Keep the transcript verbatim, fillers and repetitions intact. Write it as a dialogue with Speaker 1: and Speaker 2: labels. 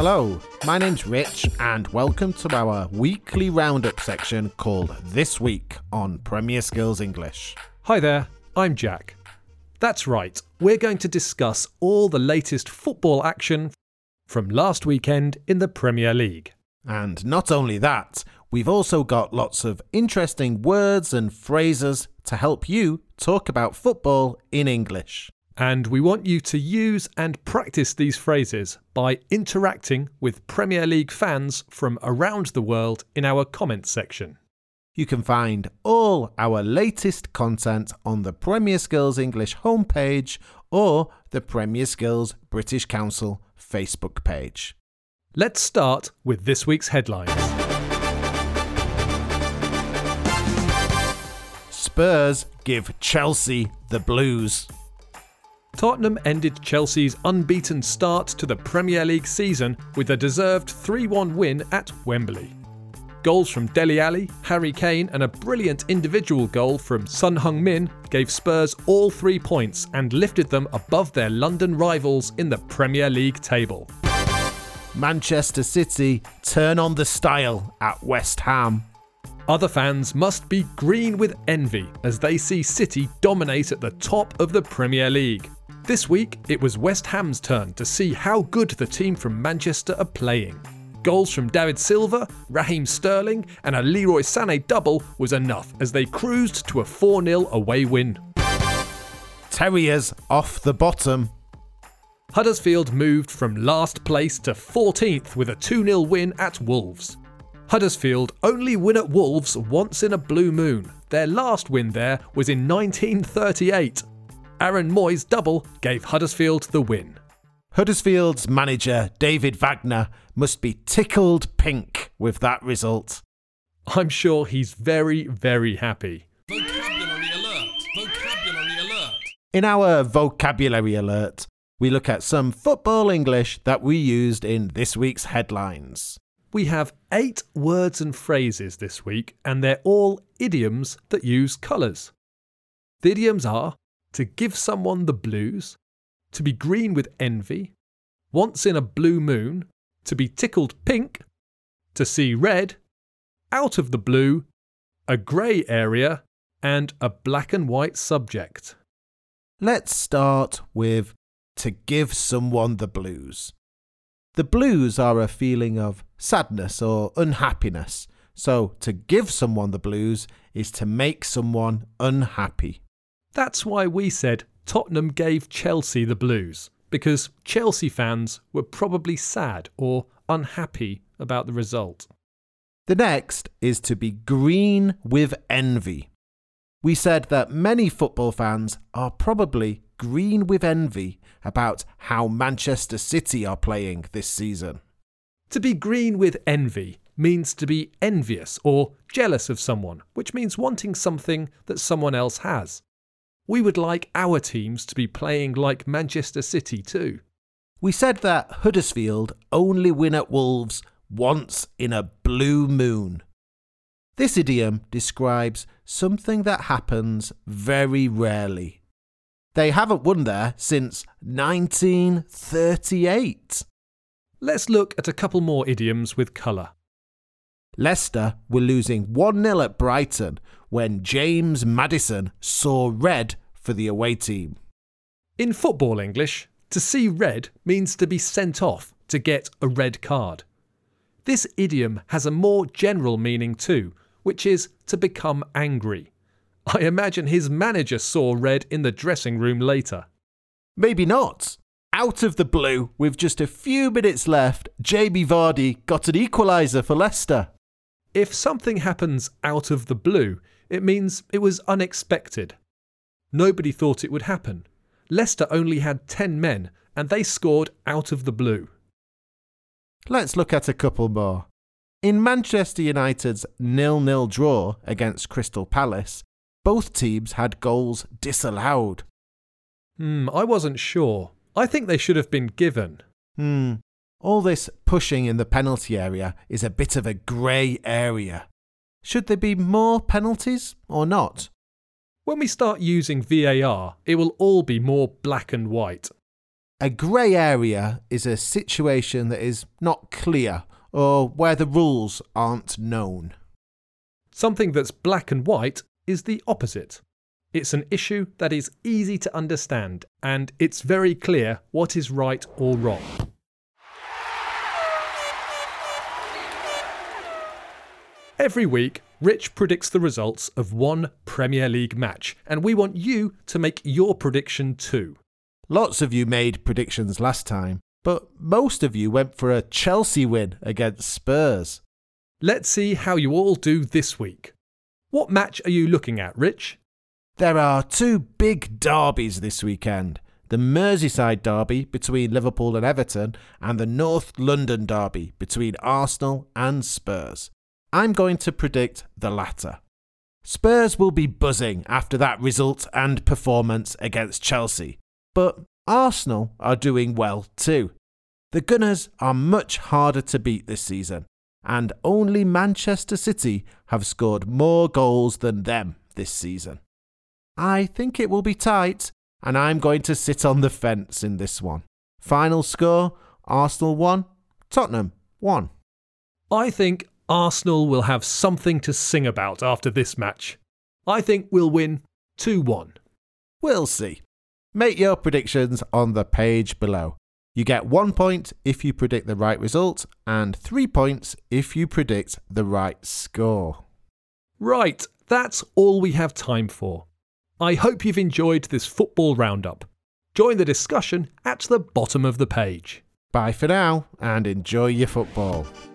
Speaker 1: Hello, my name's Rich and welcome to our weekly roundup section called This Week on Premier Skills English.
Speaker 2: Hi there, I'm Jack. That's right, we're going to discuss all the latest football action from last weekend in the Premier League.
Speaker 1: And not only that, we've also got lots of interesting words and phrases to help you talk about football in English.
Speaker 2: And we want you to use and practice these phrases by interacting with Premier League fans from around the world in our comments section.
Speaker 1: You can find all our latest content on the Premier Skills English homepage or the Premier Skills British Council Facebook page.
Speaker 2: Let's start with this week's headlines.
Speaker 1: Spurs give Chelsea the blues.
Speaker 2: Tottenham ended Chelsea's unbeaten start to the Premier League season with a deserved three one win at Wembley. Goals from Dele Alli, Harry Kane and a brilliant individual goal from Son Heung-min gave Spurs all three points and lifted them above their London rivals in the Premier League table.
Speaker 1: Manchester City turn on the style at West Ham.
Speaker 2: Other fans must be green with envy as they see City dominate at the top of the Premier League. This week, it was West Ham's turn to see how good the team from Manchester are playing. Goals from David Silva, Raheem Sterling and a Leroy Sané double was enough as they cruised to a four nil away win.
Speaker 1: Terriers off the bottom.
Speaker 2: Huddersfield moved from last place to fourteenth with a two nil win at Wolves. Huddersfield only win at Wolves once in a blue moon. Their last win there was in nineteen thirty-eight. Aaron Moyes' double gave Huddersfield the win.
Speaker 1: Huddersfield's manager, David Wagner, must be tickled pink with that result.
Speaker 2: I'm sure he's very, very happy.
Speaker 3: Vocabulary alert! Vocabulary alert!
Speaker 1: In our vocabulary alert, we look at some football English that we used in this week's headlines.
Speaker 2: We have eight words and phrases this week, and they're all idioms that use colours. The idioms are to give someone the blues, to be green with envy, once in a blue moon, to be tickled pink, to see red, out of the blue, a grey area, and a black and white subject.
Speaker 1: Let's start with to give someone the blues. The blues are a feeling of sadness or unhappiness, so to give someone the blues is to make someone unhappy.
Speaker 2: That's why we said Tottenham gave Chelsea the blues, because Chelsea fans were probably sad or unhappy about the result.
Speaker 1: The next is to be green with envy. We said that many football fans are probably green with envy about how Manchester City are playing this season.
Speaker 2: To be green with envy means to be envious or jealous of someone, which means wanting something that someone else has. We would like our teams to be playing like Manchester City too.
Speaker 1: We said that Huddersfield only win at Wolves once in a blue moon. This idiom describes something that happens very rarely. They haven't won there since nineteen thirty-eight.
Speaker 2: Let's look at a couple more idioms with colour.
Speaker 1: Leicester were losing one nil at Brighton when James Maddison saw red for the away team.
Speaker 2: In football English, to see red means to be sent off, to get a red card. This idiom has a more general meaning too, which is to become angry. I imagine his manager saw red in the dressing room later.
Speaker 1: Maybe not. Out of the blue, with just a few minutes left, Jamie Vardy got an equaliser for Leicester.
Speaker 2: If something happens out of the blue, it means it was unexpected. Nobody thought it would happen. Leicester only had ten men, and they scored out of the blue.
Speaker 1: Let's look at a couple more. In Manchester United's nil nil draw against Crystal Palace, both teams had goals disallowed.
Speaker 2: Hmm, I wasn't sure. I think they should have been given.
Speaker 1: Hmm. All this pushing in the penalty area is a bit of a grey area. Should there be more penalties or not?
Speaker 2: When we start using V A R, it will all be more black and white.
Speaker 1: A grey area is a situation that is not clear or where the rules aren't known.
Speaker 2: Something that's black and white is the opposite. It's an issue that is easy to understand, and it's very clear what is right or wrong. Every week, Rich predicts the results of one Premier League match, and we want you to make your prediction too.
Speaker 1: Lots of you made predictions last time, but most of you went for a Chelsea win against Spurs.
Speaker 2: Let's see how you all do this week. What match are you looking at, Rich?
Speaker 1: There are two big derbies this weekend. The Merseyside derby between Liverpool and Everton and the North London derby between Arsenal and Spurs. I'm going to predict the latter. Spurs will be buzzing after that result and performance against Chelsea, but Arsenal are doing well too. The Gunners are much harder to beat this season, and only Manchester City have scored more goals than them this season. I think it will be tight, and I'm going to sit on the fence in this one. Final score, Arsenal one, Tottenham one.
Speaker 2: I think Arsenal will have something to sing about after this match. I think we'll win two one.
Speaker 1: We'll see. Make your predictions on the page below. You get one point if you predict the right result and three points if you predict the right score.
Speaker 2: Right, that's all we have time for. I hope you've enjoyed this football roundup. Join the discussion at the bottom of the page.
Speaker 1: Bye for now and enjoy your football.